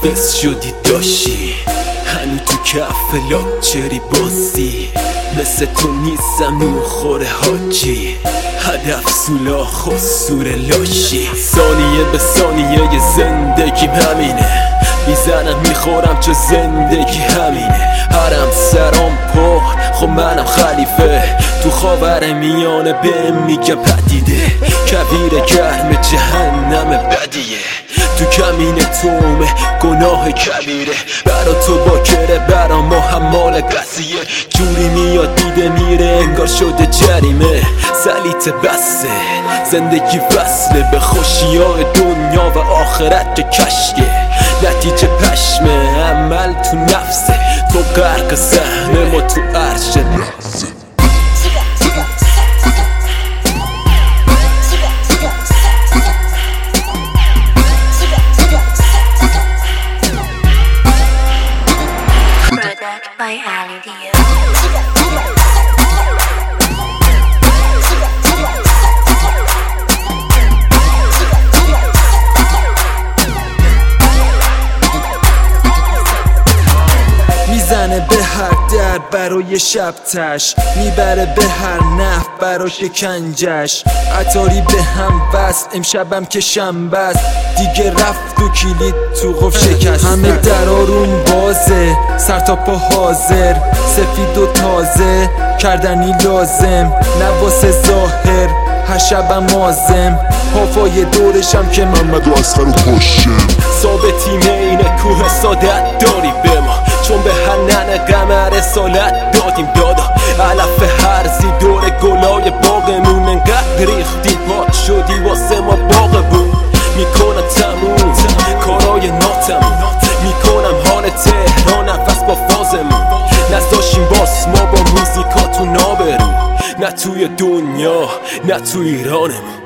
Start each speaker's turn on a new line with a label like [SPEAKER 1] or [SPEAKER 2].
[SPEAKER 1] حافظ شدی داشی هنو تو کف لاکچری بازی مثل تو نیستم نوخور حاجی هدف سولاخ و سور لاشی ثانیه به ثانیه زندگیم همینه میزنم میخورم چه زندگی همینه هرم سرام پر خب منم خلیفه تو خاور میانه بهم میگه پدیده کویر گرم جهنم بدیه تو کمین تومه گناه کبیره برا تو باکره برا ما حمال قضیه جوری میاد دیده میره انگار شده جریمه سلیت بسته زندگی وصله به خوشیای دنیا و آخرت که کشکه نتیجه پشمه عمل تو نفسه تو غرق سهم ما تو عرش لحظه
[SPEAKER 2] by Ali Dio.
[SPEAKER 1] میزنه به هر در برای شب تش میبره به هر نف برای شکنجش عطاری به هم بست امشبم که شنبه است دیگه رفت و کلید تو قفل شکست همه درارون بازه سر تا پا حاضر سفید و تازه کردنی لازم نواسه ظاهر هر شبم آزم حافای دورشم که محمد و اصغر رو کشم ثابتیم اینه کوه سادت داری به ما چون به هنن قمر رسالت دادیم دادا علف هرزی دور گلای باغمون انقدر ریختی پاک شدی واسه ما باغبون میکنم تموم کارای ناتمون میکنم حال تهران نفس با فازمون نذاشیم باس ما با موزیکاتون نابرو نه توی دنیا نه توی ایرانمون